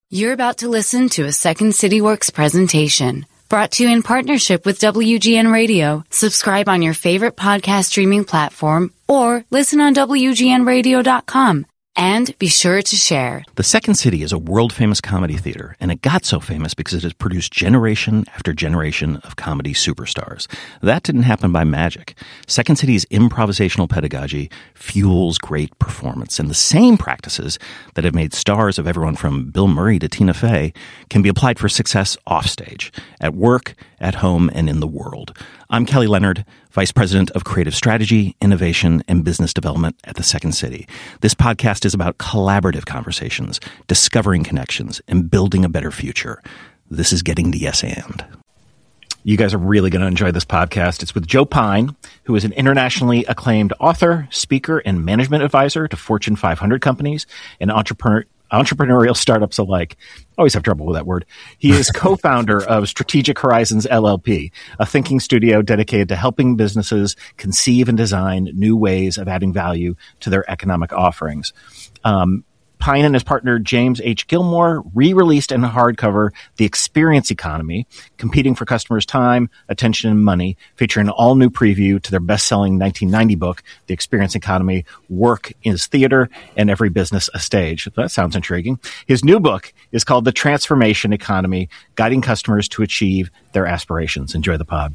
You're about to listen to a Second City Works presentation brought to you in partnership with WGN Radio. Subscribe on your favorite podcast streaming platform or listen on WGNradio.com. And be sure to share. The Second City is a world-famous comedy theater, and it got so famous because it has produced generation after generation of comedy superstars. That didn't happen by magic. Second City's improvisational pedagogy fuels great performance, and the same practices that have made stars of everyone from Bill Murray to Tina Fey can be applied for success offstage, at work, at home, and in the world. I'm Kelly Leonard, Vice President of Creative Strategy, Innovation, and Business Development at the Second City. This podcast is about collaborative conversations, discovering connections, and building a better future. This is Getting the Yes And. You guys are really going to enjoy this podcast. It's with Joe Pine, who is an internationally acclaimed author, speaker, and management advisor to Fortune 500 companies and entrepreneurial startups alike. Always have trouble with that word. He is co-founder of Strategic Horizons LLP, a thinking studio dedicated to helping businesses conceive and design new ways of adding value to their economic offerings. Pine and his partner James H. Gilmore re-released in hardcover The Experience Economy, competing for customers' time, attention, and money, featuring an all-new preview to their best-selling 1990 book, The Experience Economy, Work is Theater and Every Business a Stage. That sounds intriguing. His new book is called The Transformation Economy, Guiding Customers to Achieve Their Aspirations. Enjoy the pod.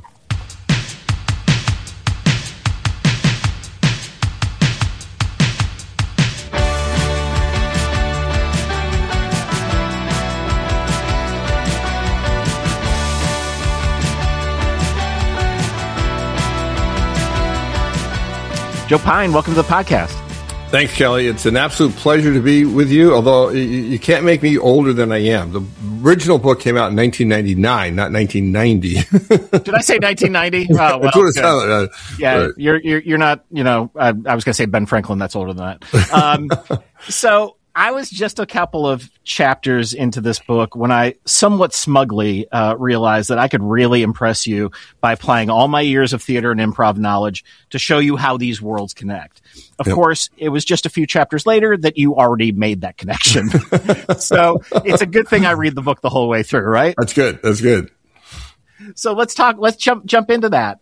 Joe Pine, welcome to the podcast. Thanks, Kelly. It's an absolute pleasure to be with you, although you can't make me older than I am. The original book came out in 1999, not 1990. Did I say 1990? Oh, well, that's what it sounded like. Yeah, you're not, I was going to say Ben Franklin. That's older than that. So I was just a couple of chapters into this book when I somewhat smugly realized that I could really impress you by applying all my years of theater and improv knowledge to show you how these worlds connect. Of course, it was just a few chapters later that you already made that connection. So it's a good thing I read the book the whole way through, right? That's good. That's good. So let's jump into that.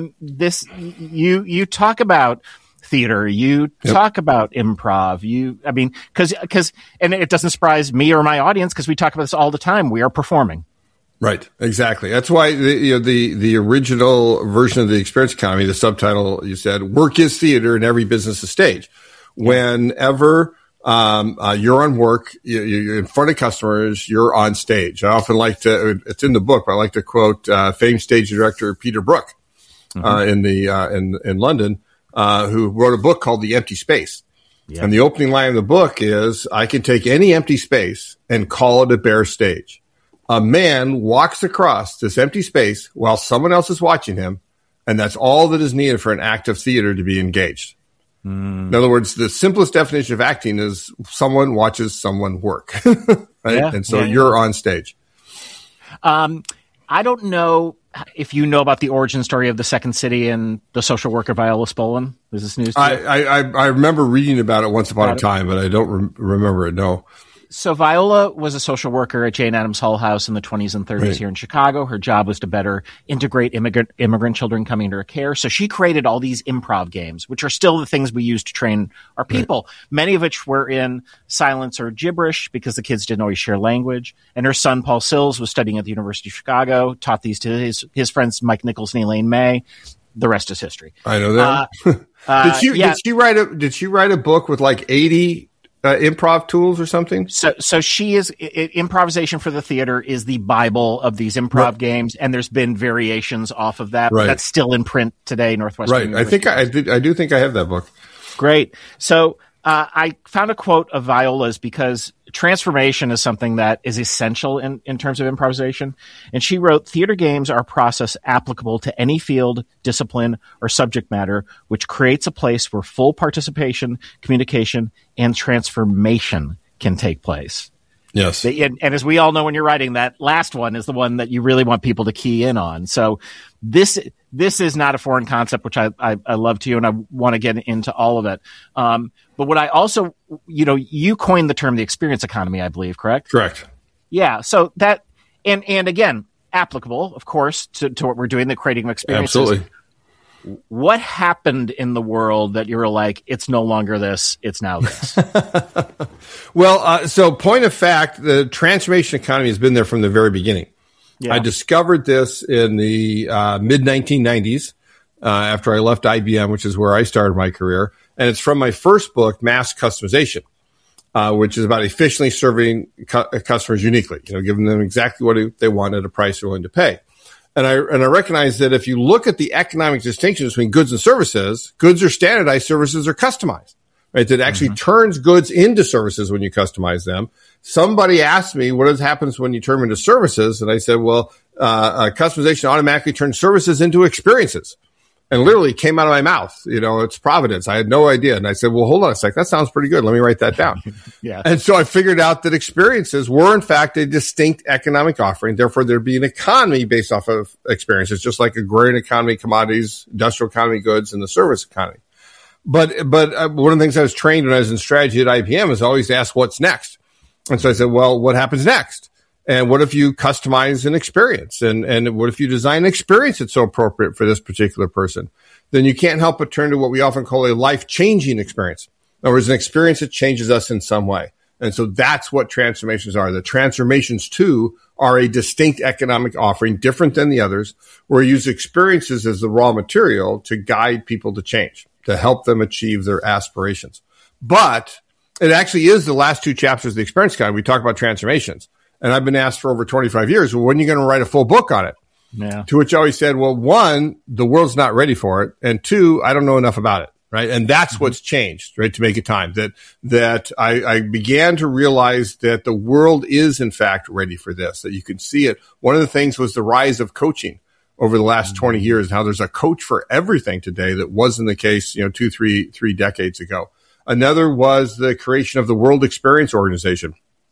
You talk about theater, you talk about improv, because it doesn't surprise me or my audience because we talk about this all the time. We are performing. Right. Exactly. That's why the original version of The Experience Economy, the subtitle, you said, work is theater and every business a stage. Whenever you're on work, you're in front of customers, you're on stage. I often like to, it's in the book, but I like to quote famed stage director Peter Brook in London, who wrote a book called The Empty Space. Yeah. And the opening line of the book is, I can take any empty space and call it a bare stage. A man walks across this empty space while someone else is watching him, and that's all that is needed for an act of theater to be engaged. In other words, the simplest definition of acting is someone watches someone work, right? Yeah, and so you're on stage. I don't know if you know about the origin story of the Second City and the social worker Viola Spolin. Is this news to you? I remember reading about it once upon a time, but I don't remember it, no. So Viola was a social worker at Jane Addams Hull House in the 20s and 30s here in Chicago. Her job was to better integrate immigrant children coming into her care. So she created all these improv games, which are still the things we use to train our people, many of which were in silence or gibberish because the kids didn't always share language. And her son, Paul Sills, was studying at the University of Chicago, taught these to his friends, Mike Nichols and Elaine May. The rest is history. I know that. Did she write a book with like 80 improv tools or something? So she is improvisation for the theater is the Bible of these improv games, and there's been variations off of that. But that's still in print today. Northwestern. Right. I do think I have that book. Great. So I found a quote of Viola's because transformation is something that is essential in terms of improvisation. And she wrote, theater games are a process applicable to any field, discipline, or subject matter, which creates a place where full participation, communication, and transformation can take place. Yes. And as we all know, when you're writing, that last one is the one that you really want people to key in on. So this is not a foreign concept, which I love to you, and I want to get into all of it. But what I also, you coined the term the experience economy, I believe, correct? Correct. Yeah. So that, and again, applicable, of course, to what we're doing, the creating of experiences. Absolutely. What happened in the world that you were like, it's no longer this, it's now this? Well, so point of fact, the transformation economy has been there from the very beginning. Yeah. I discovered this in the mid-1990s after I left IBM, which is where I started my career. And it's from my first book, Mass Customization, which is about efficiently serving customers uniquely, giving them exactly what they want at a price they're willing to pay. And I recognize that if you look at the economic distinction between goods and services, goods are standardized, services are customized, right? That actually turns goods into services when you customize them. Somebody asked me, what happens when you turn them into services? And I said, well, customization automatically turns services into experiences. And literally came out of my mouth, it's Providence. I had no idea. And I said, well, hold on a sec. That sounds pretty good. Let me write that down. Yeah. And so I figured out that experiences were, in fact, a distinct economic offering. Therefore, there'd be an economy based off of experiences, just like agrarian economy, commodities, industrial economy, goods, and the service economy. But one of the things I was trained when I was in strategy at IBM is always to ask what's next. And so I said, well, what happens next? And what if you customize an experience? And what if you design an experience that's so appropriate for this particular person? Then you can't help but turn to what we often call a life-changing experience. In other words, an experience that changes us in some way. And so that's what transformations are. The transformations, too, are a distinct economic offering, different than the others, where we use experiences as the raw material to guide people to change, to help them achieve their aspirations. But it actually is the last two chapters of the Experience Guide. We talk about transformations. And I've been asked for over 25 years, well, when are you going to write a full book on it? Yeah. To which I always said, well, one, the world's not ready for it. And two, I don't know enough about it. Right. And that's what's changed, right? To make it time that I began to realize that the world is in fact ready for this, that you can see it. One of the things was the rise of coaching over the last 20 years, and how there's a coach for everything today that wasn't the case, 3 decades ago. Another was the creation of the World Experience Organization.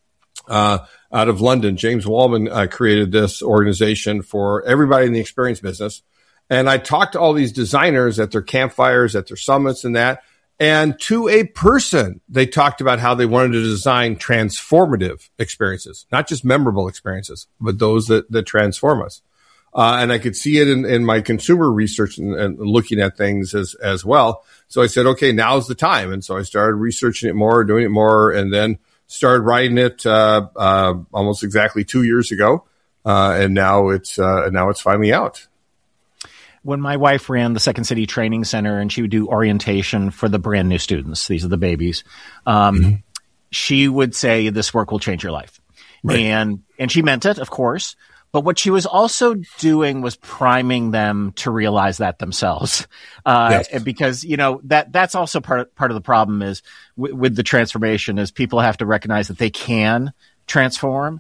Out of London, James Wallman created this organization for everybody in the experience business. And I talked to all these designers at their campfires, at their summits and that. And to a person, they talked about how they wanted to design transformative experiences, not just memorable experiences, but those that transform us. And I could see it in my consumer research and looking at things as well. So I said, okay, now's the time. And so I started researching it more, doing it more, and then started writing it almost exactly 2 years ago, and now it's finally out. When my wife ran the Second City Training Center and she would do orientation for the brand new students, these are the babies, she would say, "This work will change your life," right. and she meant it, of course. But what she was also doing was priming them to realize that themselves. Yes. Because, that's also part of the problem is with the transformation is people have to recognize that they can transform.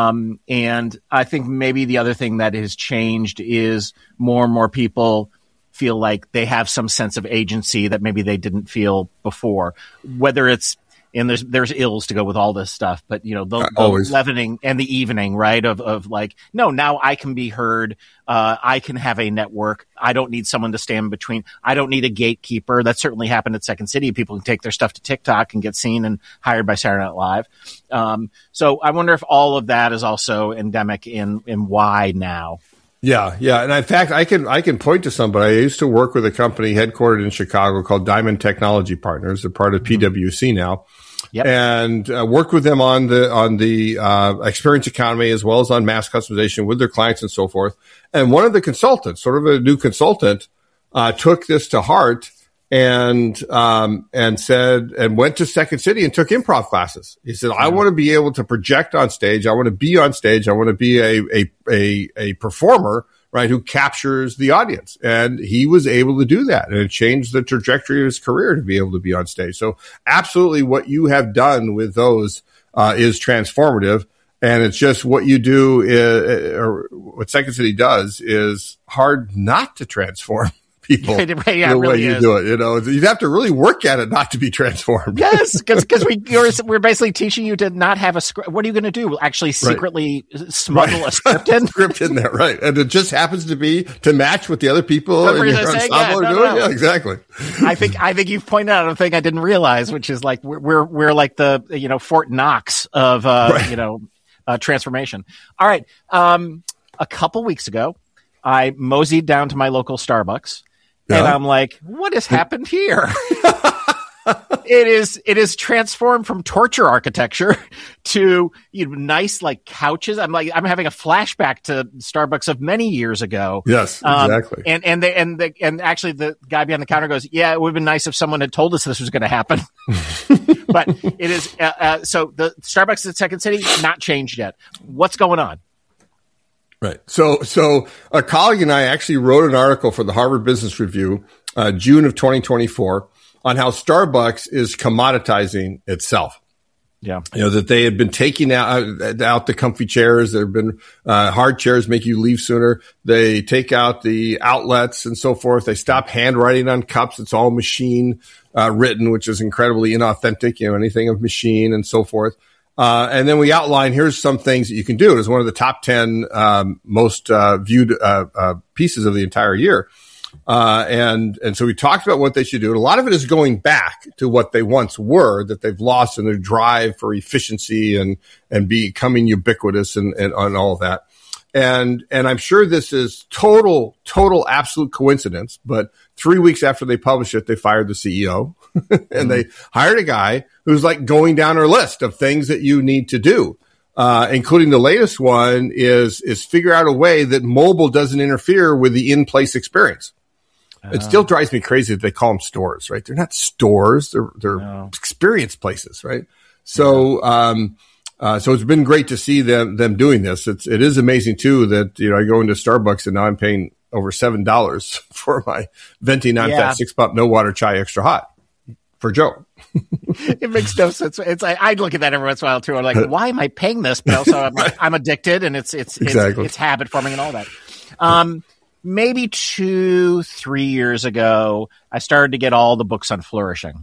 And I think maybe the other thing that has changed is more and more people feel like they have some sense of agency that maybe they didn't feel before, whether it's, and there's ills to go with all this stuff, but the leavening and the evening, right? Of like, no, now I can be heard. I can have a network. I don't need someone to stand between. I don't need a gatekeeper. That certainly happened at Second City. People can take their stuff to TikTok and get seen and hired by Saturday Night Live. So I wonder if all of that is also endemic in why now. Yeah. And in fact, I can point to somebody. I used to work with a company headquartered in Chicago called Diamond Technology Partners. They're part of PwC now. Yep. And worked with them on the experience economy as well as on mass customization with their clients and so forth. And one of the consultants, sort of a new consultant, took this to heart and said, and went to Second City and took improv classes. He said, I want to be able to project on stage. I want to be on stage. I want to be a performer, right, who captures the audience. And he was able to do that. And it changed the trajectory of his career to be able to be on stage. So absolutely what you have done with those is transformative. And it's just what you do or what Second City does is hard not to transform people the way really you do it. You'd have to really work at it not to be transformed. Yes, because we're basically teaching you to not have a script. What are you going to do? Actually secretly smuggle a script in? Script in there, right. And it just happens to be to match what the other people in your ensemble are doing. Yeah, exactly. I think you've pointed out a thing I didn't realize, which is like we're like the, Fort Knox of, transformation. All right. A couple weeks ago, I moseyed down to my local Starbucks, and I'm like, what has happened here? It is transformed from torture architecture to nice like couches. I'm having a flashback to Starbucks of many years ago. Yes, exactly. And actually the guy behind the counter goes, yeah, it would have been nice if someone had told us this was going to happen. But it is, so the Starbucks at Second City, not changed yet. What's going on? Right. So a colleague and I actually wrote an article for the Harvard Business Review, June of 2024, on how Starbucks is commoditizing itself. Yeah. That they had been taking out the comfy chairs. There have been hard chairs make you leave sooner. They take out the outlets and so forth. They stop handwriting on cups. It's all machine written, which is incredibly inauthentic, anything of machine and so forth. And then we outline, here's some things that you can do. It was one of the top 10 most viewed pieces of the entire year. And so we talked about what they should do. And a lot of it is going back to what they once were, that they've lost in their drive for efficiency and becoming ubiquitous and all of that. And I'm sure this is total absolute coincidence, but 3 weeks after they published it, they fired the CEO and they hired a guy who's like going down our list of things that you need to do. Including the latest one is figure out a way that mobile doesn't interfere with the in-place experience. It still drives me crazy that they call them stores, right? They're not stores. They're experience places, right? So, so it's been great to see them doing this. It is amazing too that, I go into Starbucks and now I'm paying over $7 for my venti non-fat 6-pump no water chai extra hot for Joe. It makes no sense. It's I look at that every once in a while too. I'm like, why am I paying this? But also I'm addicted and it's habit forming and all that. Maybe 2-3 years ago, I started to get all the books on flourishing.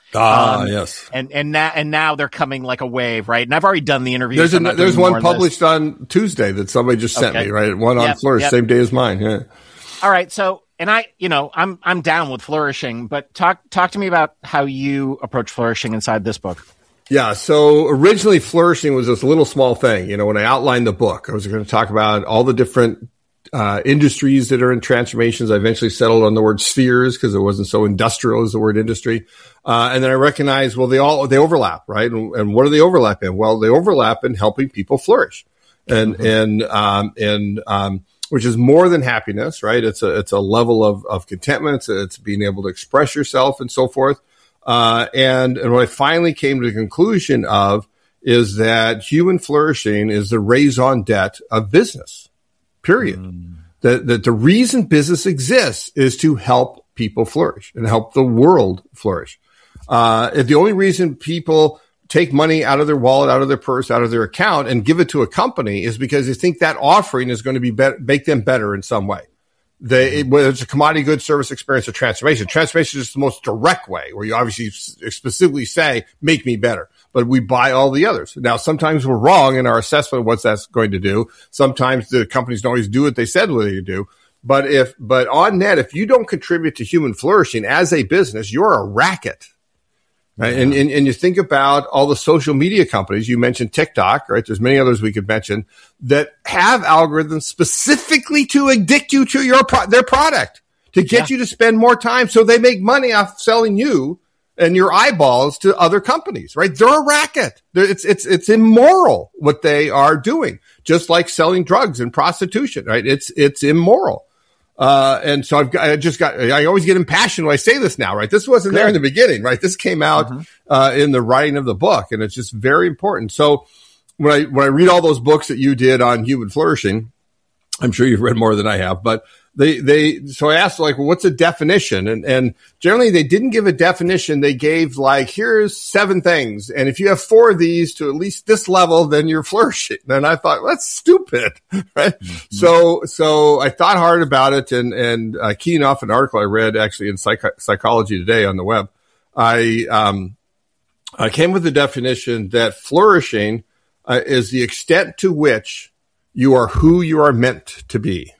Yes. And now they're coming like a wave, right? And I've already done the interview. There's one published on Tuesday that somebody just sent me, right? One on Flourish, same day as mine. Yeah. All right. So, and I'm down with flourishing, but talk to me about how you approach flourishing inside this book. Yeah. So originally flourishing was this little small thing. When I outlined the book, I was going to talk about all the different industries that are in transformations. I eventually settled on the word spheres because it wasn't so industrial as the word industry. And then I recognized, well, they overlap, right? And what do they overlap in? Well, they overlap in helping people flourish and which is more than happiness, right? It's a level of contentment. It's being able to express yourself and so forth. And what I finally came to the conclusion of is that human flourishing is the raison d'etre of business. Period. That the reason business exists is to help people flourish and help the world flourish. If the only reason people take money out of their wallet, out of their purse, out of their account and give it to a company is because they think that offering is going to make them better in some way. Whether it's a commodity, goods, service, experience, or transformation. Transformation is just the most direct way where you obviously specifically say, make me better. But we buy all the others. Now, sometimes we're wrong in our assessment of what that's going to do. Sometimes the companies don't always do what they said they do. But on net, if you don't contribute to human flourishing as a business, you're a racket. Right? Yeah. And you think about all the social media companies. You mentioned TikTok, right? There's many others we could mention that have algorithms specifically to addict you to their product, to get you to spend more time so they make money off selling you and your eyeballs to other companies, right? They're a racket. It's immoral what they are doing, just like selling drugs and prostitution, right? It's immoral. And so I always get impassioned when I say this now, right? This wasn't there in the beginning, right? This came out, in the writing of the book, and it's just very important. So when I read all those books that you did on human flourishing, I'm sure you've read more than I have, but so I asked, like, well, what's a definition? And generally they didn't give a definition. They gave like, here's 7 things. And if you have 4 of these to at least this level, then you're flourishing. And I thought, that's stupid, right? Mm-hmm. So I thought hard about it and keying off an article I read actually in Psychology Today on the web. I came with the definition that flourishing is the extent to which you are who you are meant to be.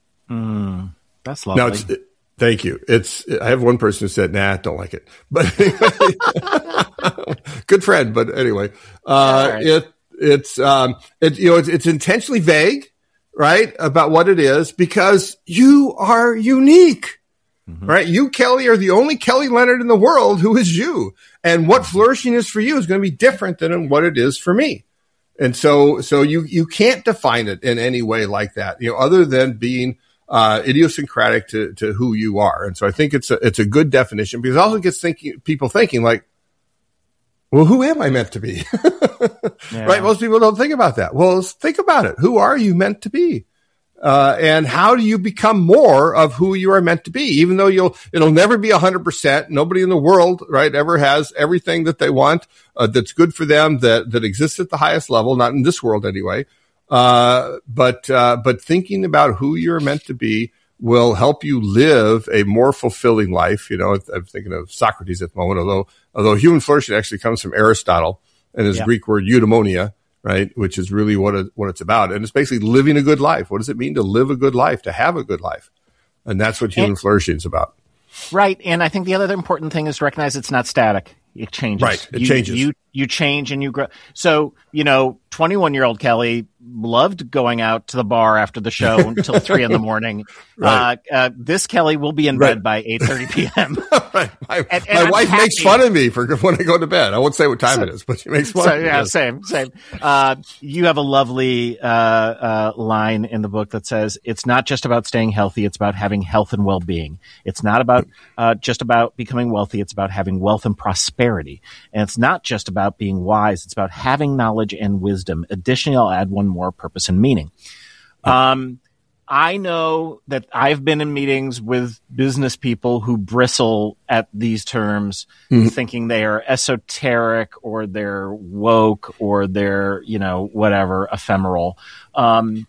That's lovely. Now, thank you. I have one person who said, nah, don't like it, but anyway, good friend. But anyway, right. It's intentionally vague, right, about what it is, because you are unique, right? You, Kelly, are the only Kelly Leonard in the world who is you. And what flourishing is for you is going to be different than what it is for me. And so you can't define it in any way like that, other than being idiosyncratic to who you are. And so I think it's a good definition, because it also gets people thinking like, well, who am I meant to be? Yeah. Right? Most people don't think about that. Well, let's think about it. Who are you meant to be? And how do you become more of who you are meant to be? Even though it'll never be 100%. Nobody in the world, right, ever has everything that they want, that's good for them, that exists at the highest level, not in this world anyway. But thinking about who you're meant to be will help you live a more fulfilling life. I'm thinking of Socrates at the moment, although human flourishing actually comes from Aristotle and his Greek word eudaimonia, right? Which is really what it's about. And it's basically living a good life. What does it mean to live a good life, to have a good life? And that's what human flourishing is about. Right. And I think the other important thing is to recognize it's not static. It changes. Right. It changes. You change and you grow. So, 21-year-old Kelly loved going out to the bar after the show until 3 a.m. Right. This Kelly will be in bed by 8:30 p.m. Right. My wife makes fun of me for when I go to bed. I won't say what time it is, but she makes fun of me. Yeah, same. You have a lovely line in the book that says, it's not just about staying healthy, it's about having health and well-being. It's not about just about becoming wealthy, it's about having wealth and prosperity. And it's not just about being wise, it's about having knowledge and wisdom. Additionally, I'll add one more: purpose and meaning. I know that I've been in meetings with business people who bristle at these terms, thinking they are esoteric or they're woke or they're, whatever, ephemeral. And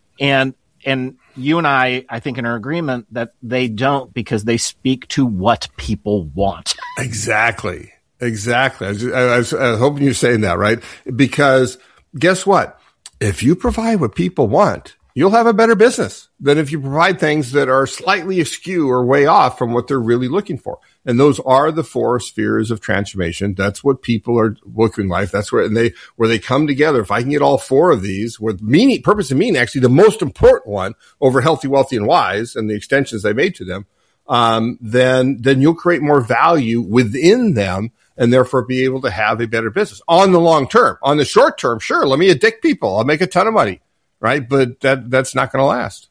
you and I think in our agreement that they don't, because they speak to what people want. Exactly. I was hoping you're saying that, right? Because guess what? If you provide what people want, you'll have a better business than if you provide things that are slightly askew or way off from what they're really looking for. And those are the 4 spheres of transformation. That's what people are looking like. That's where they come together. If I can get all 4 of these with meaning, purpose and meaning, actually the most important one over healthy, wealthy, and wise, and the extensions they made to them, then you'll create more value within them, and therefore be able to have a better business on the long term. On the short term, sure, let me addict people. I'll make a ton of money, right? But that's not going to last.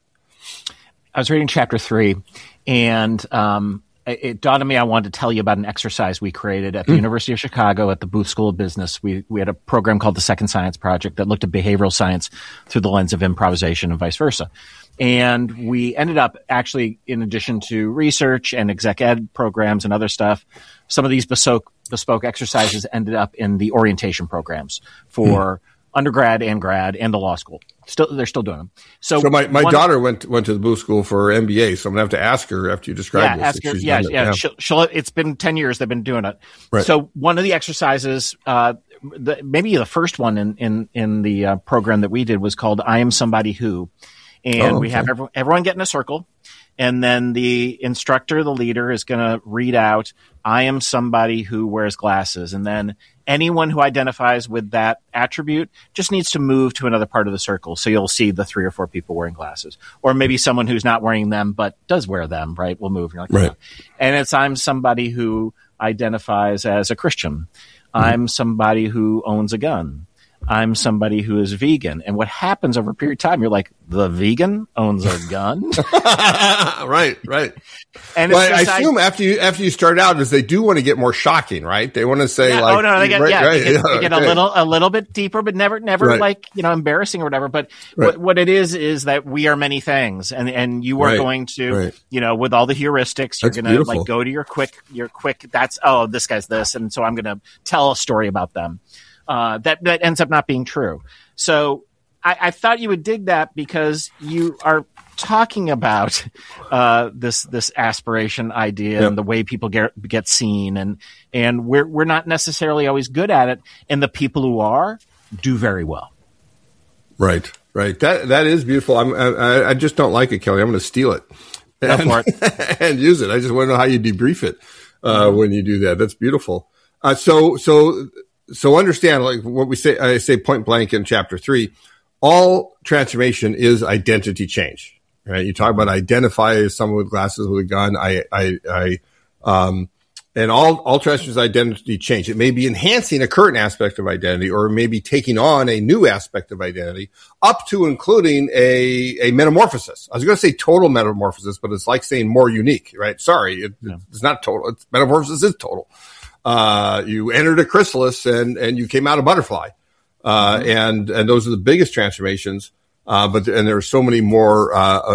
I was reading chapter 3, and it dawned on me I wanted to tell you about an exercise we created at the University of Chicago at the Booth School of Business. We had a program called the Second Science Project that looked at behavioral science through the lens of improvisation and vice versa. And we ended up actually, in addition to research and exec ed programs and other stuff, some of these bespoke exercises ended up in the orientation programs for undergrad and grad and the law school. They're still doing them. So my daughter went to the Booth School for her MBA, so I'm gonna have to ask her after you describe this. Ask her. Yeah. She'll, it's been 10 years they've been doing it. Right. So one of the exercises, maybe the first one in the program that we did was called "I Am Somebody Who," and we have everyone get in a circle. And then the instructor, the leader, is going to read out, "I am somebody who wears glasses." And then anyone who identifies with that attribute just needs to move to another part of the circle. So you'll see the 3 or 4 people wearing glasses. Or maybe someone who's not wearing them but does wear them, right, will move. You're like, right. And it's, "I'm somebody who identifies as a Christian. I'm somebody who owns a gun. I'm somebody who is vegan." And what happens over a period of time, you're like, the vegan owns a gun? Right. And I assume after you start out, is they do want to get more shocking, right? They want to say they get a little bit deeper, but never like, embarrassing or whatever. But what it is that we are many things, and you are going to, with all the heuristics, you're going to like go to your quick, that's, this guy's this. And so I'm going to tell a story about them. That ends up not being true. So I thought you would dig that, because you are talking about this aspiration idea and the way people get seen, and we're not necessarily always good at it, and the people who are do very well. Right. That is beautiful. I just don't like it, Kelly. I'm going to steal it and use it. I just want to know how you debrief it when you do that. That's beautiful. So so understand, like what I say point blank in chapter 3, all transformation is identity change, right? You talk about identify as someone with glasses with a gun. And all transformation is identity change. It may be enhancing a current aspect of identity, or maybe taking on a new aspect of identity, up to including a metamorphosis. I was going to say total metamorphosis, but it's like saying more unique, right? Sorry, it's not total. Metamorphosis is total. You entered a chrysalis and you came out a butterfly. And those are the biggest transformations. But there are so many more,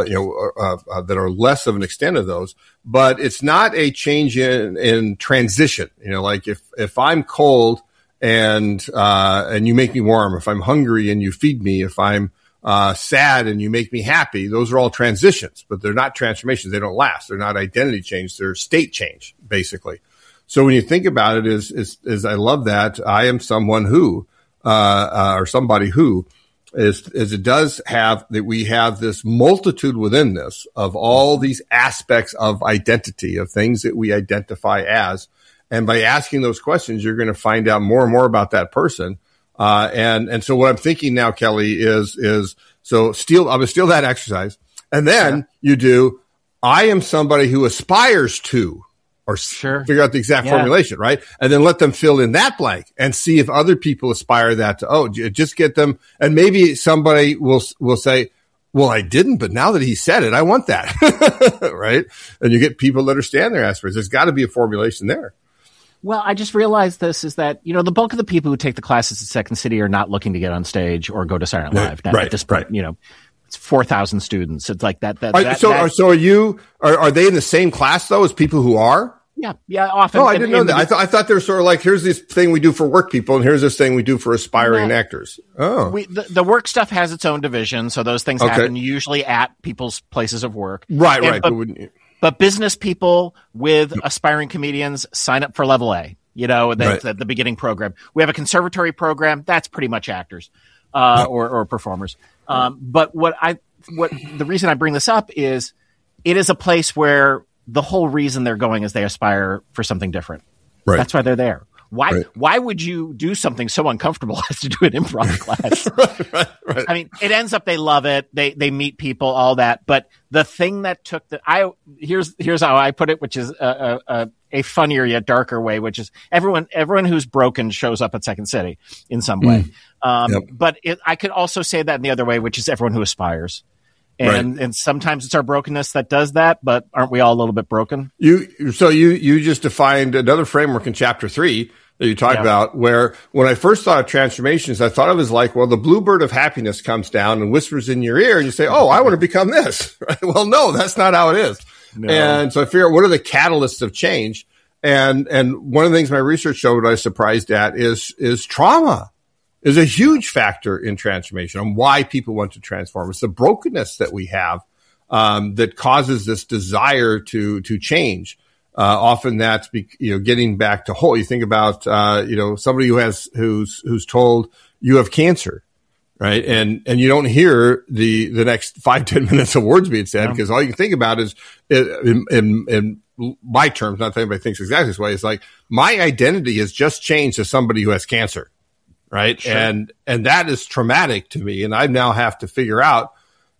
that are less of an extent of those, but it's not a change in transition. Like if I'm cold and you make me warm, if I'm hungry and you feed me, if I'm, sad and you make me happy, those are all transitions, but they're not transformations. They don't last. They're not identity change. They're state change, basically. So when you think about it is I love that I am someone who, or somebody who, is it does have that we have this multitude within this of all these aspects of identity, of things that we identify as. And by asking those questions, you're going to find out more and more about that person. And so what I'm thinking now, Kelly, is I'm going to steal that exercise. And then you do, I am somebody who aspires to, or figure out the exact formulation, right? And then let them fill in that blank and see if other people aspire that to, just get them. And maybe somebody will say, well, I didn't, but now that he said it, I want that, right? And you get people that understand their aspirations. There's got to be a formulation there. Well, I just realized this is that, the bulk of the people who take the classes at Second City are not looking to get on stage or go to Silent Live. At this point, it's 4,000 students. It's like that. So are they in the same class though as people who are? Yeah, often. Oh, I didn't know that. I thought they were sort of like, here's this thing we do for work people, and here's this thing we do for aspiring actors. Oh. The work stuff has its own division, so those things happen usually at people's places of work. Right. But business people with aspiring comedians sign up for Level A, the beginning program. We have a conservatory program. That's pretty much actors or performers. But the reason I bring this up is it is a place where the whole reason they're going is they aspire for something different. Right. That's why they're there. Why would you do something so uncomfortable as to do an improv class? Right. I mean, it ends up they love it. They meet people, all that. But the thing that took here's how I put it, which is a funnier yet darker way, which is everyone who's broken shows up at Second City in some way. But I could also say that in the other way, which is everyone who aspires. And sometimes it's our brokenness that does that, but aren't we all a little bit broken? You just defined another framework in chapter 3 that you talked about, where when I first thought of transformations, I thought it was like, well, the bluebird of happiness comes down and whispers in your ear and you say, oh, I want to become this. Right? Well, no, that's not how it is. No. And so I figure out what are the catalysts of change. And one of the things my research showed I was surprised at is trauma. Is a huge factor in transformation and why people want to transform. It's the brokenness that we have that causes this desire to change. Often that's getting back to whole. You think about somebody who's told you have cancer, right? And you don't hear the next 5-10 minutes of words being said because all you can think about is in my terms, not that anybody thinks exactly this way. It's like my identity has just changed to somebody who has cancer. Right. Sure. And that is traumatic to me. And I now have to figure out,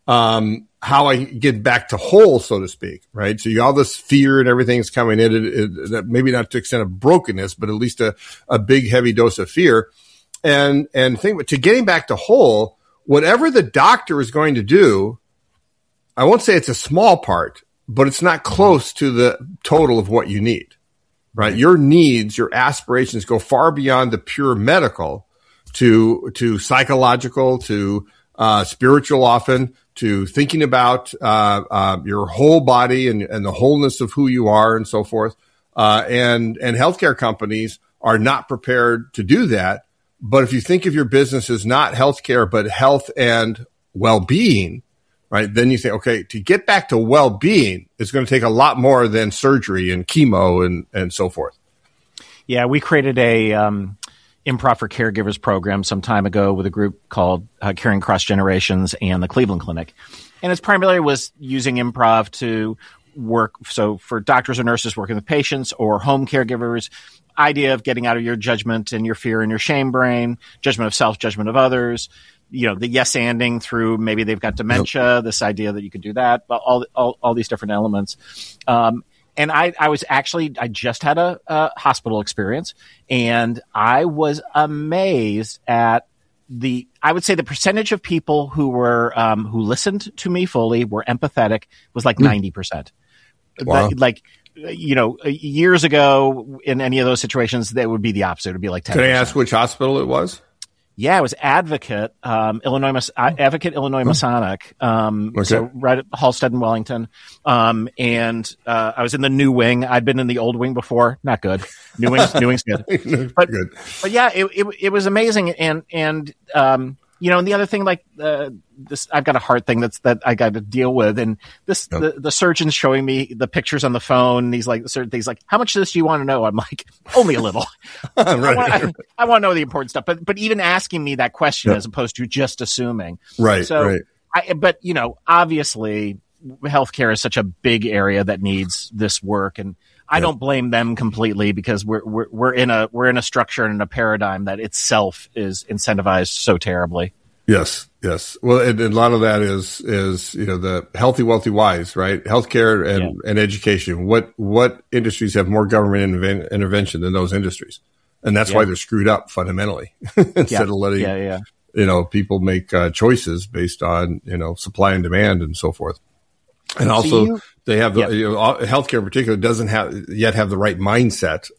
how I get back to whole, so to speak. Right. So all this fear and everything's coming in, maybe not to the extent of brokenness, but at least a big, heavy dose of fear. And to getting back to whole, whatever the doctor is going to do, I won't say it's a small part, but it's not close to the total of what you need. Right. Your needs, your aspirations go far beyond the pure medical. To psychological, to spiritual, often to thinking about your whole body and the wholeness of who you are and so forth. And healthcare companies are not prepared to do that. But if you think of your business as not healthcare but health and well-being, right? Then you say, okay, to get back to well-being, it's going to take a lot more than surgery and chemo and so forth. Yeah, we created a Improv for Caregivers program some time ago with a group called Caring Cross Generations and the Cleveland Clinic. And its primarily was using improv to work. So for doctors or nurses working with patients or home caregivers, idea of getting out of your judgment and your fear and your shame brain, judgment of self, judgment of others, the yes-anding through maybe they've got dementia, this idea that you could do that, but all these different elements. And I just had a hospital experience, and I was amazed at I would say the percentage of people who were, who listened to me fully, were empathetic, was like 90%. Wow. Years ago in any of those situations, that would be the opposite. It would be like 10%. Can I ask which hospital it was? Yeah, it was Advocate, Illinois Masonic. Okay. So right at Halstead and Wellington. And I was in the new wing. I'd been in the old wing before. Not good. New wing's good. But good. But yeah, it was amazing. And and the other thing, like this, I've got a heart thing that I got to deal with, and this the surgeon's showing me the pictures on the phone. And he's like, how much of this do you want to know? I'm like, only a little. Right. I want to know the important stuff, but even asking me that question as opposed to just assuming. Right. So, right. Obviously, healthcare is such a big area that needs this work, and I don't blame them completely, because we're in a structure and in a paradigm that itself is incentivized so terribly. Yes. Well, and a lot of that is the healthy, wealthy, wise, right? Healthcare and education. What industries have more government intervention than those industries? And that's why they're screwed up fundamentally. Instead of letting people make choices based on supply and demand and so forth. And also, they have healthcare in particular doesn't have the right mindset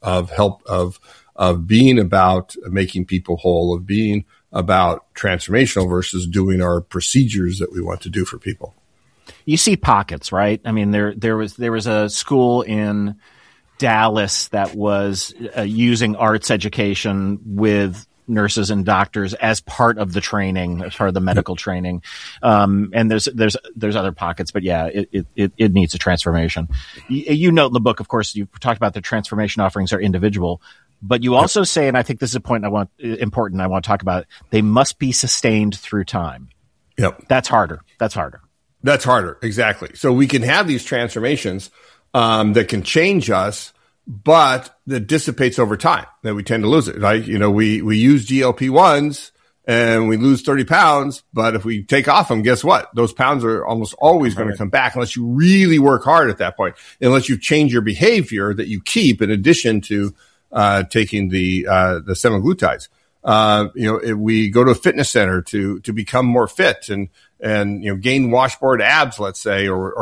of being about making people whole, of being about transformational versus doing our procedures that we want to do for people. You see pockets, right? I mean, there was a school in Dallas that was using arts education with nurses and doctors as part of the training, as part of the medical training. And there's other pockets, but it needs a transformation. You note in the book, of course, you talked about the transformation offerings are individual, but you also say, and I think this is a point I want to talk about, they must be sustained through time. Yep. That's harder. Exactly. So we can have these transformations, that can change us, but that dissipates over time, that we tend to lose it. Right? We use GLP-1s and we lose 30 pounds, but if we take off them, guess what? Those pounds are almost always going to come back unless you really work hard at that point, unless you change your behavior that you keep in addition to taking the semaglutides. We go to a fitness center to become more fit and gain washboard abs, let's say,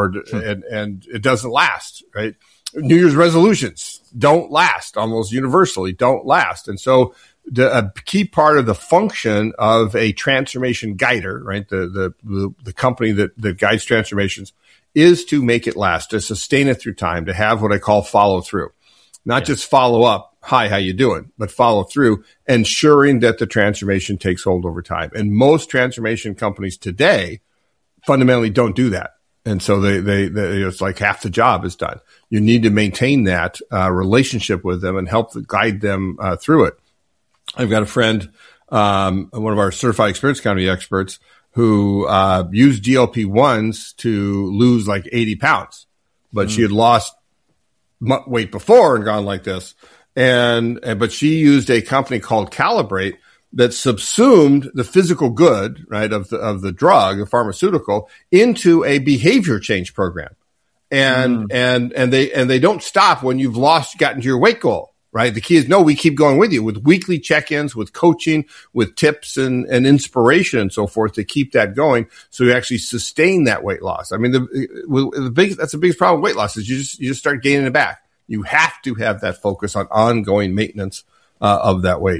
and it doesn't last, right? New Year's resolutions don't last, almost universally don't last. And so a key part of the function of a transformation guider, right? The company that guides transformations is to make it last, to sustain it through time, to have what I call follow through, not just follow up. Hi, how you doing? But follow through, ensuring that the transformation takes hold over time. And most transformation companies today fundamentally don't do that. And so they it's like half the job is done. You need to maintain that relationship with them and help guide them through it. I've got a friend, one of our certified experience economy experts, who used GLP-1s to lose like 80 pounds, but she had lost weight before and gone like this. But she used a company called Calibrate that subsumed the physical good, right, of the drug, the pharmaceutical, into a behavior change program. And they don't stop when you've gotten to your weight goal, right? The key is, no, we keep going with you with weekly check-ins, with coaching, with tips and inspiration and so forth to keep that going. So you actually sustain that weight loss. I mean, that's the biggest problem with weight loss is you just start gaining it back. You have to have that focus on ongoing maintenance of that weight.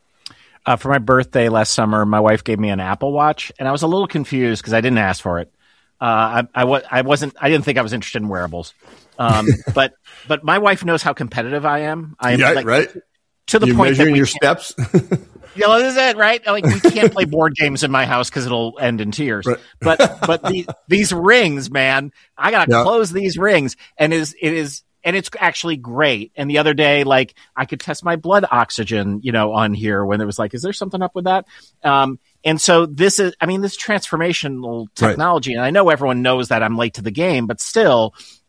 For my birthday last summer, my wife gave me an Apple Watch, and I was a little confused because I didn't ask for it. I didn't think I was interested in wearables. But my wife knows how competitive I am. Right. To the You're point measuring that your steps. This is it, right? Like, we can't play board games in my house because it'll end in tears. Right. But these rings, man, I gotta close these rings, and it's actually great. And the other day, like, I could test my blood oxygen, on here when it was like, is there something up with that? And so this transformational technology, and I know everyone knows that I'm late to the game, but still,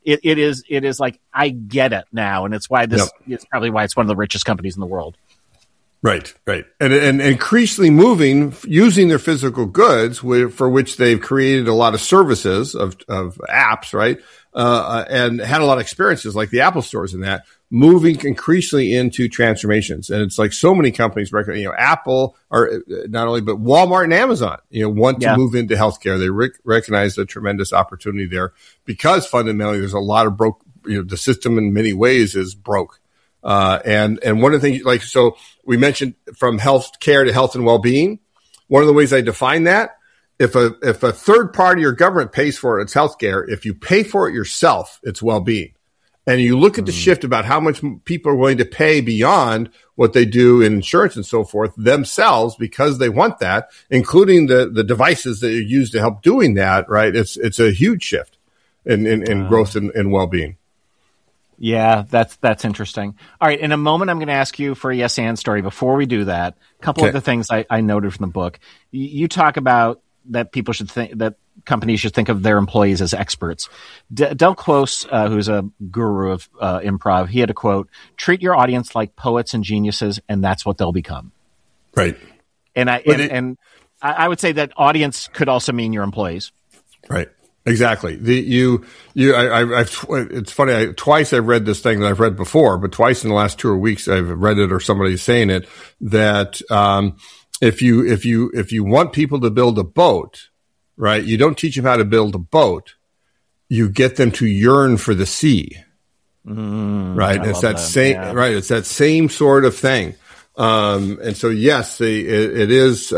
it is like, I get it now. And it's why it's probably why it's one of the richest companies in the world. Right. And increasingly using their physical goods for which they've created a lot of services of apps, right? And had a lot of experiences like the Apple stores and that, moving increasingly into transformations. And it's like so many companies, Apple are not only, but Walmart and Amazon, want to move into healthcare. They recognize the tremendous opportunity there because fundamentally there's a lot of the system in many ways is broke. And one of the things, so we mentioned from health care to health and well-being. One of the ways I define that, if a third party or government pays for it, it's healthcare. If you pay for it yourself, it's well-being. And you look at the shift about how much people are willing to pay beyond what they do in insurance and so forth themselves because they want that, including the devices that are used to help doing that, right? It's a huge shift in growth and well-being. Yeah, that's interesting. All right, in a moment, I'm going to ask you for a yes and story. Before we do that, a couple of the things I noted from the book. You talk about that people should think that companies should think of their employees as experts. Del Close, who's a guru of improv, he had a quote: "Treat your audience like poets and geniuses, and that's what they'll become." Right. And I would say that audience could also mean your employees. Right. Exactly. It's funny. Twice I've read this thing that I've read before, but twice in the last 2 weeks I've read it or somebody's saying it that, if you want people to build a boat, right, you don't teach them how to build a boat. You get them to yearn for the sea. Right. It's that same, right. It's that same sort of thing. And so, yes, it is,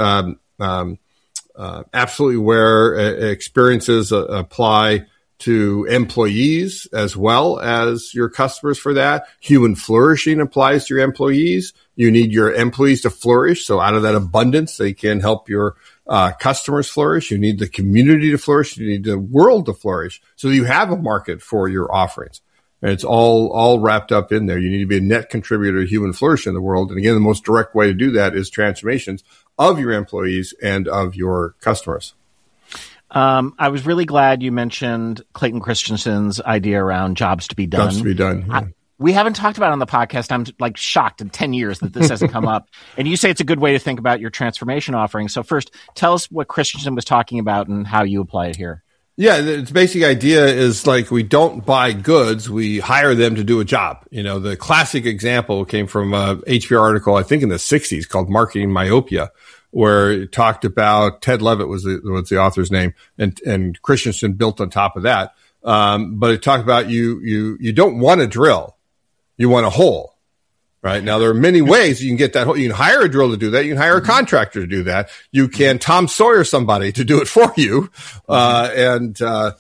absolutely where experiences apply to employees as well as your customers for that. Human flourishing applies to your employees. You need your employees to flourish. So out of that abundance, they can help your customers flourish. You need the community to flourish. You need the world to flourish. So you have a market for your offerings. And it's all wrapped up in there. You need to be a net contributor to human flourishing in the world. And again, the most direct way to do that is transformations of your employees and of your customers. I was really glad you mentioned Clayton Christensen's idea around jobs to be done. Jobs to be done. Yeah. We haven't talked about it on the podcast. I'm like shocked in 10 years that this hasn't come up. And you say it's a good way to think about your transformation offering. So first, tell us what Christensen was talking about and how you apply it here. Yeah, its basic idea is like we don't buy goods, we hire them to do a job. The classic example came from a HBR article, I think in the 60s, called Marketing Myopia, where it talked about Ted Levitt was the author's name, and Christensen built on top of that. But it talked about you don't want a drill, you want a hole. Right. Now, there are many ways you can get that hole. You can hire a drill to do that. You can hire a contractor to do that. You can Tom Sawyer somebody to do it for you. So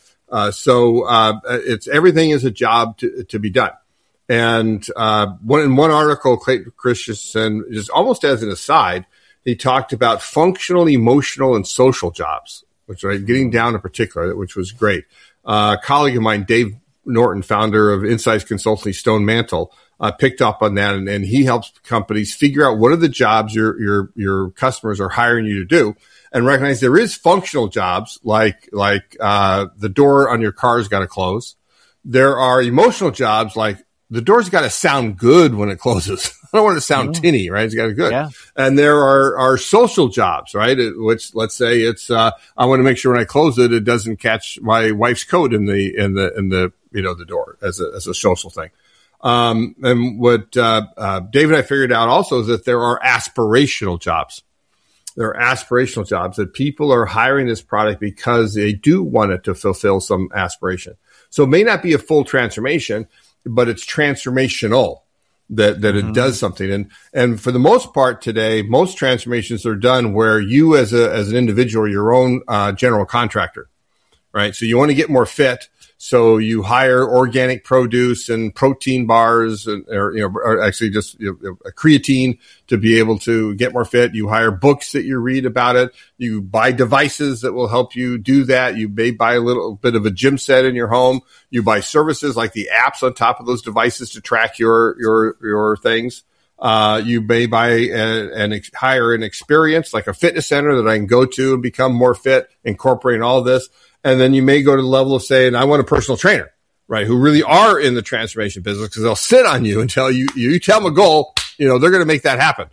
it's everything is a job to be done. And in one article, Clayton Christensen, just almost as an aside, he talked about functional, emotional, and social jobs, which getting down in particular, which was great. A colleague of mine, Dave Norton, founder of Insights Consulting, Stone Mantle, picked up on that, and he helps companies figure out what are the jobs your customers are hiring you to do, and recognize there is functional jobs like the door on your car's got to close. There are emotional jobs like the door's got to sound good when it closes. I don't want it to sound tinny, right? It's got to be good. Yeah. And there are social jobs, right? Which let's say it's I want to make sure when I close it, it doesn't catch my wife's coat in the the door as a social thing. And what Dave and I figured out also is that there are aspirational jobs. There are aspirational jobs that people are hiring this product because they do want it to fulfill some aspiration. So it may not be a full transformation, but it's transformational that it does something. And for the most part today, most transformations are done where you as an individual are your own general contractor, right? So you want to get more fit. So you hire organic produce and protein bars, or actually just a creatine to be able to get more fit. You hire books that you read about it. You buy devices that will help you do that. You may buy a little bit of a gym set in your home. You buy services like the apps on top of those devices to track your things. You may buy and hire an experience like a fitness center that I can go to and become more fit, incorporating all this. And then you may go to the level of saying, I want a personal trainer, right? Who really are in the transformation business, because they'll sit on you and tell you tell them a goal, they're going to make that happen.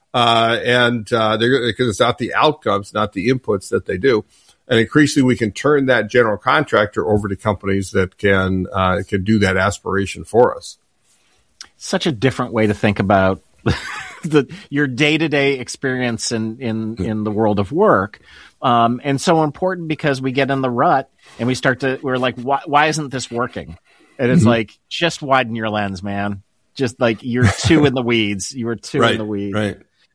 Because it's not the outcomes, not the inputs that they do. And increasingly we can turn that general contractor over to companies that can do that aspiration for us. Such a different way to think about your day-to-day experience in the world of work. And so important because we get in the rut and we're like, why isn't this working? And it's like, just widen your lens, man. Just like you're too in the weeds. You were too in the weeds. Right.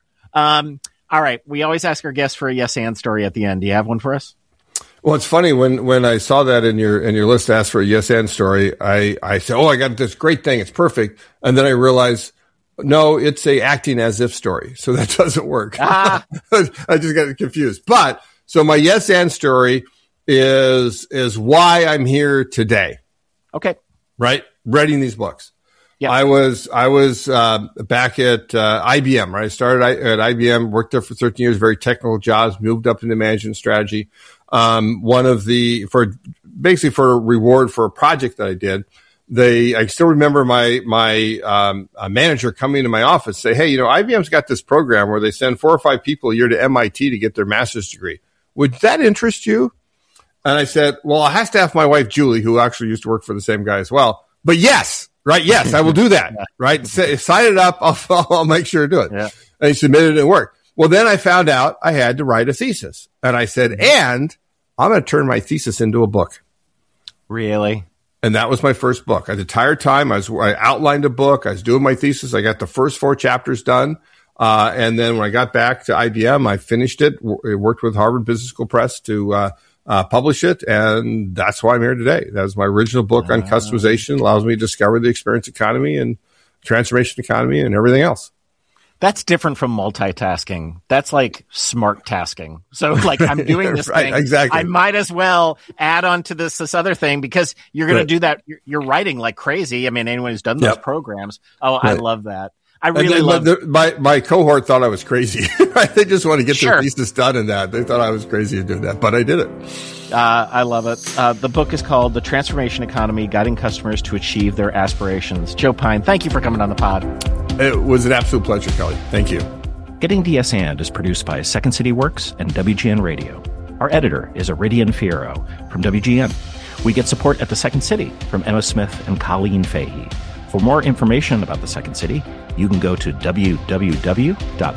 All right. We always ask our guests for a yes and story at the end. Do you have one for us? Well, it's funny when I saw that in your list, ask for a yes and story. I said, I got this great thing. It's perfect. And then I realized, no, it's a acting as if story. So that doesn't work. I just got confused. But so my yes and story is why I'm here today. Okay. Right. Writing these books. Yeah. I was back at IBM, right? I started at IBM, worked there for 13 years, very technical jobs, moved up into management strategy. For a reward for a project that I did, I still remember my manager coming to my office, say, hey, IBM's got this program where they send 4 or 5 people a year to MIT to get their master's degree. Would that interest you? And I said, well, I have to have my wife, Julie, who actually used to work for the same guy as well. But yes. Right. Yes, I will do that. Right. Sign it up. I'll make sure to do it. Yeah. And he submitted it and worked. Well, then I found out I had to write a thesis. And I said, and I'm going to turn my thesis into a book. Really? And that was my first book. The entire time I outlined a book. I was doing my thesis. I got the first 4 chapters done. And then when I got back to IBM, I finished it. Worked with Harvard Business School Press to publish it, and that's why I'm here today. That was my original book on customization. Allows me to discover the experience economy and transformation economy and everything else. That's different from multitasking. That's like smart tasking. So like I'm doing this right, thing. Exactly. I might as well add on to this other thing because you're going to do that. You're writing like crazy. I mean, anyone who's done those programs. Oh, right. I love that. I really love my cohort thought I was crazy. They just want to get their thesis done in that. They thought I was crazy to do that, but I did it. I love it. The book is called The Transformation Economy, Guiding Customers to Achieve Their Aspirations. Joe Pine, thank you for coming on the pod. It was an absolute pleasure, Kelly. Thank you. Getting to Yes And is produced by Second City Works and WGN Radio. Our editor is Iridian Fierro from WGN. We get support at the Second City from Emma Smith and Colleen Fahey. For more information about the Second City, you can go to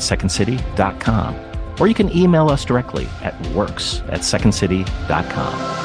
www.secondcity.com, or you can email us directly at works@secondcity.com.